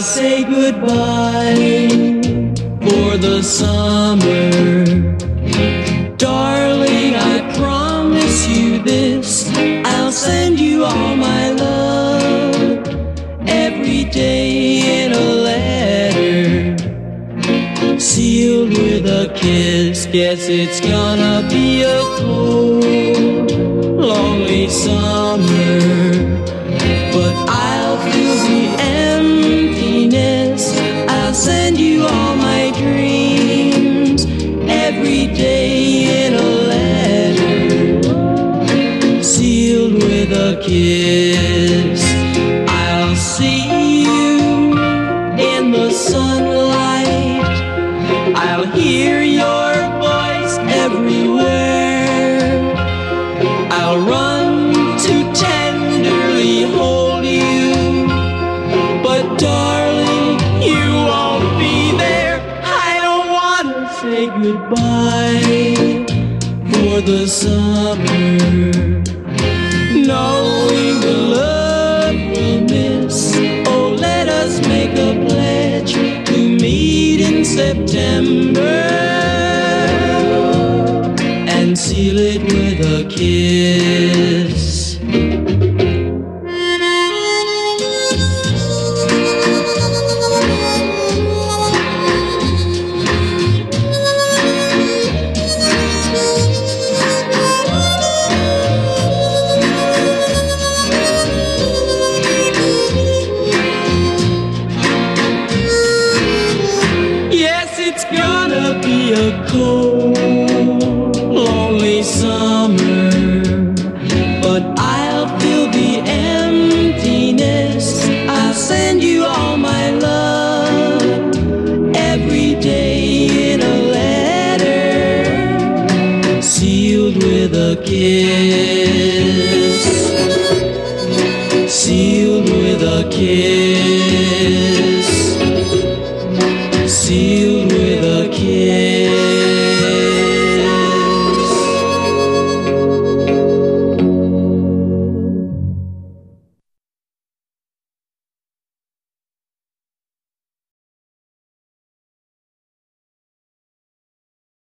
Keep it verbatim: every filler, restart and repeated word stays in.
say goodbye for the summer. Darling, I promise you this, I'll send you all my love every day in a letter, sealed with a kiss. Guess it's gonna be a cold, lonely summer, but I'll feel the emptiness. I'll send you all my dreams every day in a letter, sealed with a kiss. I'll see you in the sunlight, I'll hear your voice everywhere, I'll run to tenderly hold you, but darling, you won't be there. I don't want to say goodbye for the summer, knowing the love we'll miss. Oh, let us make a pledge to meet in September and seal it with a kiss. It's gonna be a cold, lonely summer, but I'll feel the emptiness. I'll send you all my love every day in a letter, sealed with a kiss, sealed with a kiss.